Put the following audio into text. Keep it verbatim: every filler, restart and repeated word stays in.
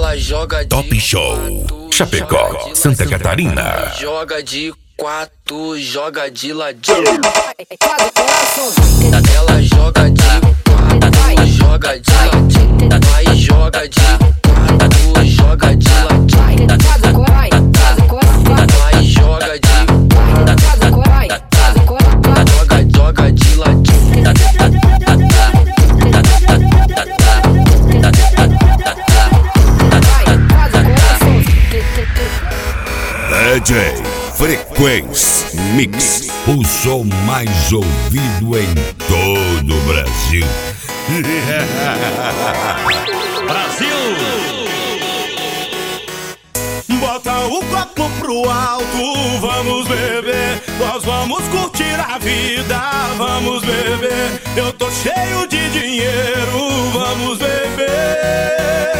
ela joga de Top Show, quatro, Chapecó, joga de Santa ladinho, Catarina. joga de quatro, joga de ladinho. Ela joga de quatro, joga de ladinho. Vai, joga de quatro, joga de ladinho. Vai, joga de joga, joga de ladinho. D J Frequência Mix, o som mais ouvido em todo o Brasil. Brasil! Bota o copo pro alto, vamos beber. Nós vamos curtir a vida, vamos beber. Eu tô cheio de dinheiro, vamos beber.